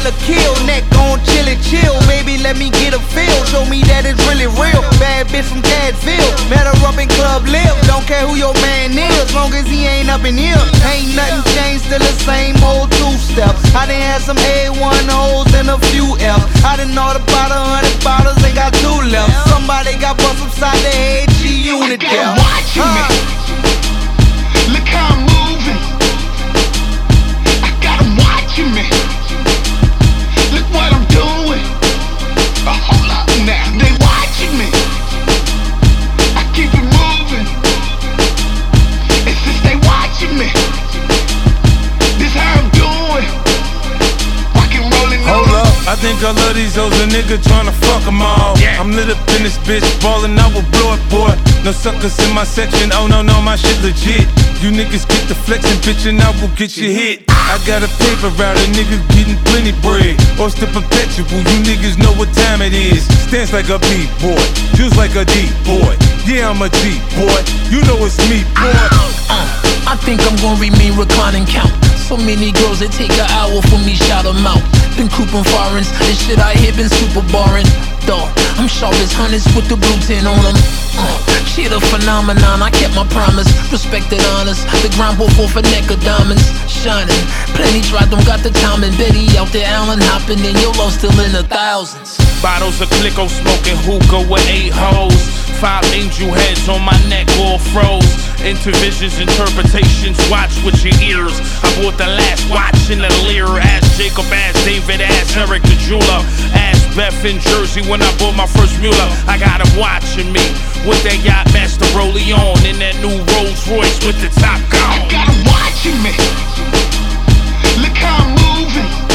a kill. Neck on chillin', chill, baby, let me get a feel. Show me that it's really real. Bad bitch from Cadville, met her up in Club Live. Don't care who your man is, long as he ain't up in here. Ain't nothing changed, still the same old two-step. I done had some A1 hoes and a few F. I done ordered about 100 bottles, ain't got 2 left. Somebody got bust upside the head, G-Unit there. Watching me. Look how I'm moving. I got 'em watching me. Look what I'm doing. Hold up now. They watching me. I keep it moving. And since they watching me, this how I'm doing. Rock and rollin'. Hold up, I think I love these hoes, a nigga tryna fuck 'em all. I'm lit up in this bitch, ballin', I will blow it, boy. No suckers in my section, oh no, my shit legit. You niggas get the flexin', bitch, and I will get you hit. I got a paper route, a nigga getting plenty bread. Or the perpetual, you niggas know what time it is. Stands like a B-boy, feels like a D-boy. Yeah, I'm a G-boy, you know it's me, boy. I think I'm gonna remain reclining count. So many girls, it take an hour for me, shout 'em out. Been cooping foreigns, this shit I hear been super boring. Though, I'm sharp as hundreds with the blue tin on them. She the phenomenon, I kept my promise. Respected honest, the ground ball for a neck of diamonds. Shining, plenty dry, don't got the time. And Betty out there, Allen hopping in, your low still in the thousands. Bottles of Clicquot, smoking hookah with 8 hoes. 5 angel heads on my neck, all froze. Intervisions, interpretations, watch with your ears. I bought the last watch in the Lear. Ask Jacob, ask David, ask Eric the jeweler. Ask Beth in Jersey when I bought my first mule. I got him watching me with that yacht master rollie on. In that new Rolls Royce with the top gone. I got 'em watching me. Look how I'm moving.